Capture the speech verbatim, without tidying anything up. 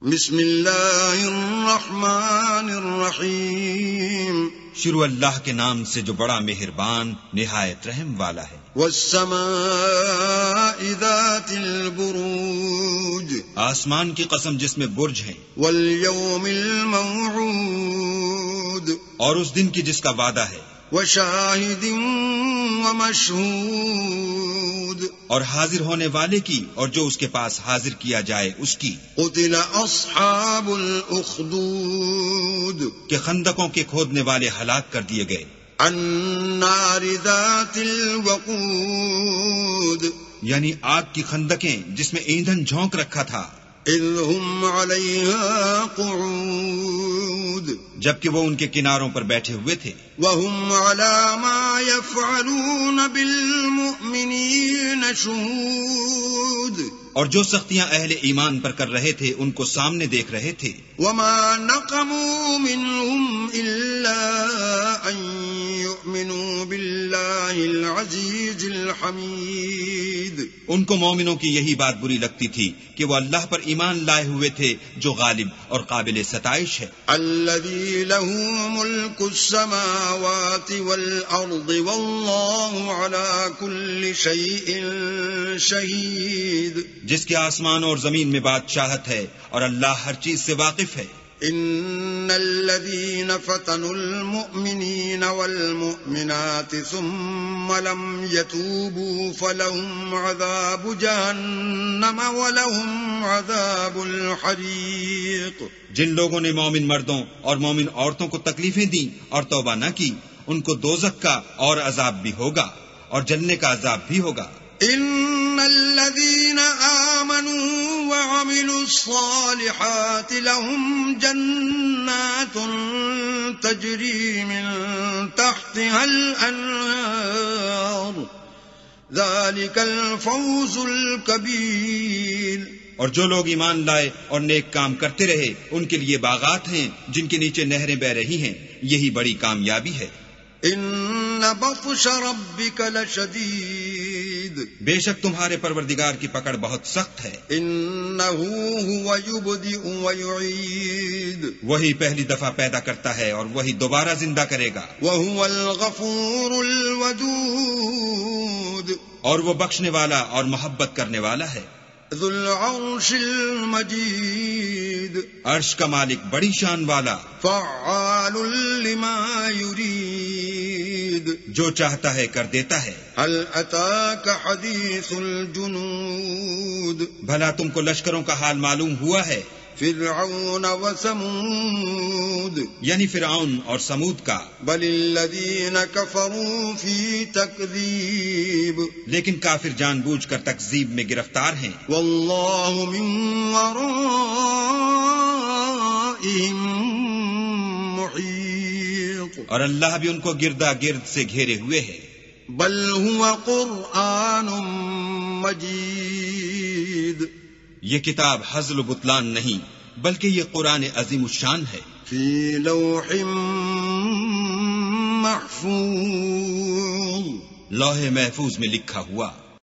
بسم اللہ الرحمن الرحیم شروع اللہ کے نام سے جو بڑا مہربان نہایت رحم والا ہے۔ والسماء ذات البروج آسمان کی قسم جس میں برج ہیں، والیوم الموعود اور اس دن کی جس کا وعدہ ہے، وشاہد ومشہود اور حاضر ہونے والے کی اور جو اس کے پاس حاضر کیا جائے اس کی۔ قتل اصحاب الاخدود کہ خندقوں کے کھودنے والے ہلاک کر دیے گئے۔ النار ذات الوقود یعنی آگ کی خندقیں جس میں ایندھن جھونک رکھا تھا۔ اذ هم علیہا قعود جبکہ وہ ان کے کناروں پر بیٹھے ہوئے تھے۔ وهم على ما يفعلون بالمؤمنین شہود اور جو سختیاں اہل ایمان پر کر رہے تھے ان کو سامنے دیکھ رہے تھے۔ وما نقموا منهم الا ان يؤمنوا بالله العزيز الحميد ان کو مومنوں کی یہی بات بری لگتی تھی کہ وہ اللہ پر ایمان لائے ہوئے تھے جو غالب اور قابل ستائش ہے۔ الذي له ملك السماوات والارض والله على كل شيء شهيد جس کے آسمان اور زمین میں بادشاہت ہے اور اللہ ہر چیز سے واقف ہے۔ ان الذين فتنوا المؤمنين والمؤمنات ثم لم يتوبوا فلهم عذاب جهنم ولهم عذاب الحريق جن لوگوں نے مومن مردوں اور مومن عورتوں کو تکلیفیں دیں اور توبہ نہ کی ان کو دوزخ کا اور عذاب بھی ہوگا اور جلنے کا عذاب بھی ہوگا۔ ان الذين آمنوا وعملوا الصالحات لهم جنات تجري من تحتها الأنهار ذلك الفوز الكبير اور جو لوگ ایمان لائے اور نیک کام کرتے رہے ان کے لیے باغات ہیں جن کے نیچے نہریں بہ رہی ہیں، یہی بڑی کامیابی ہے۔ ان بطش ربک لشدید بے شک تمہارے پروردگار کی پکڑ بہت سخت ہے۔ انه هو يبدئ ويعيد وہی پہلی دفعہ پیدا کرتا ہے اور وہی دوبارہ زندہ کرے گا۔ وهو الغفور الودود اور وہ بخشنے والا اور محبت کرنے والا ہے۔ ذو العرش المجید عرش کا مالک بڑی شان والا، فعال لما يريد جو چاہتا ہے کر دیتا ہے۔ هل اتاك حدیث الجنود بھلا تم کو لشکروں کا حال معلوم ہوا ہے؟ فرعون وثمود یعنی فرعون اور سمود کا۔ بل الذین کفروا فی تکذیب لیکن کافر جان بوجھ کر تکذیب میں گرفتار ہیں۔ واللہ من ورائہم محیط اور اللہ بھی ان کو گردا گرد سے گھیرے ہوئے ہے۔ بل هو قرآن مجید یہ کتاب ہزل و بطلان نہیں بلکہ یہ قرآن عظیم الشان ہے۔ فی لوح محفوظ لوح محفوظ میں لکھا ہوا۔